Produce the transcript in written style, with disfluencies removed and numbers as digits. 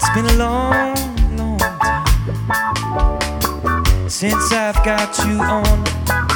It's been a long, long time since I've got you on